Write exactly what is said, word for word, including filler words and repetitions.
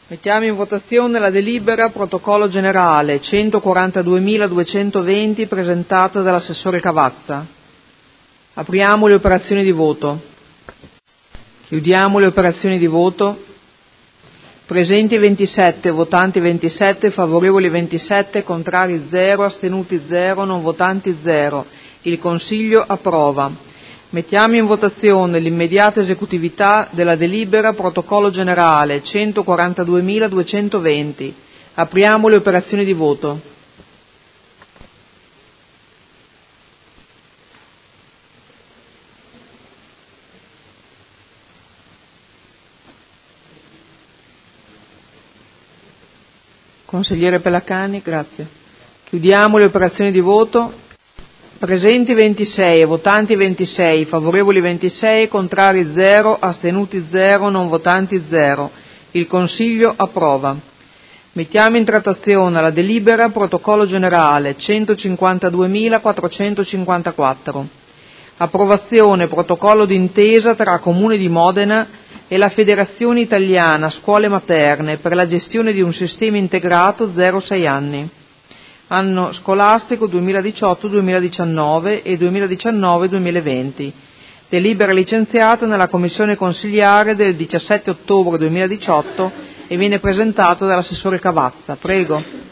Mettiamo in votazione la delibera protocollo generale centoquarantaduemiladuecentoventi presentata dall'assessore Cavazza. Apriamo le operazioni di voto. Chiudiamo le operazioni di voto. Presenti ventisette, votanti ventisette, favorevoli ventisette, contrari zero, astenuti zero, non votanti zero. Il Consiglio approva. Mettiamo in votazione l'immediata esecutività della delibera protocollo generale centoquarantaduemiladuecentoventi. Apriamo le operazioni di voto. Consigliere Pellacani, grazie. Chiudiamo le operazioni di voto. Presenti ventisei, votanti ventisei, favorevoli ventisei, contrari zero, astenuti zero, non votanti zero. Il Consiglio approva. Mettiamo in trattazione la delibera protocollo generale centocinquantaduemilaquattrocentocinquantaquattro. Approvazione protocollo d'intesa tra Comune di Modena e la Federazione Italiana Scuole Materne per la gestione di un sistema integrato zero sei anni. Anno scolastico duemiladiciotto duemiladiciannove e duemiladiciannove duemilaventi. Delibera licenziata nella Commissione Consiliare del diciassette ottobre duemiladiciotto e viene presentata dall'assessore Cavazza. Prego.